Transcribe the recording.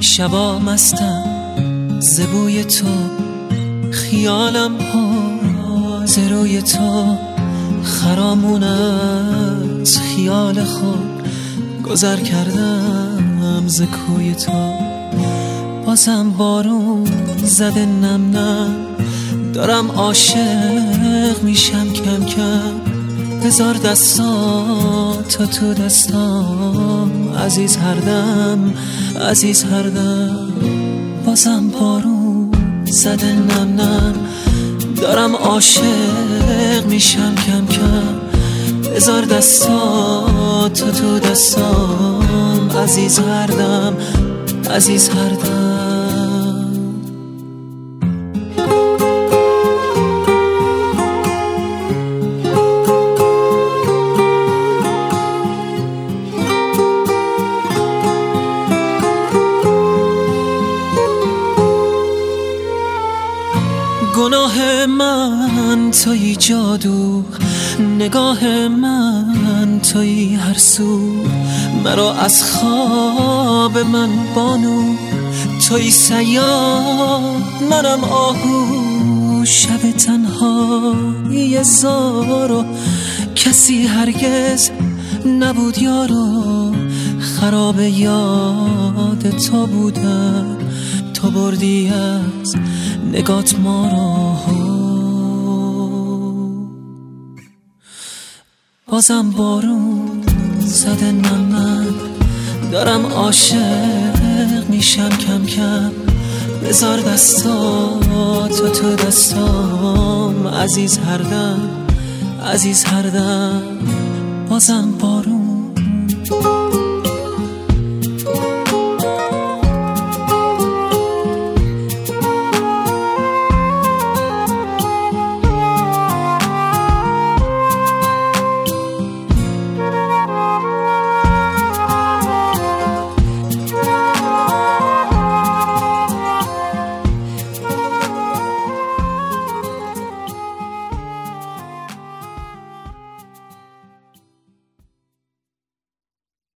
شبا مستم ز بوی تو، خیالم پر ز روی تو، خرامون از خیال خود گذر کردم ز کوی تو. بازم بارون زده نم نم، دارم عاشق میشم کم کم. بذار دستاتو تو دستام عزیز هر دم، عزیز هر دم. بازم بارون زده نم نم، دارم عاشق میشم کم کم. بذار دستاتو تو دستام عزیز هر دم، عزیز هر دم. گناه من تویی جادو، نگاه من تویی هر سو. مرا از خواب من بانو، تویی صیاد منم آهو. شب تنهایی زارو، کسی هرگز نبود یارو. خراب یاد تو بودم، تو بردی از نگات ما رو. بازم بارون زده نم نم، دارم عاشق میشم کم کم. بذار دستاتو تو دستام عزیز هر دم، عزیز هر دم. بازم بارون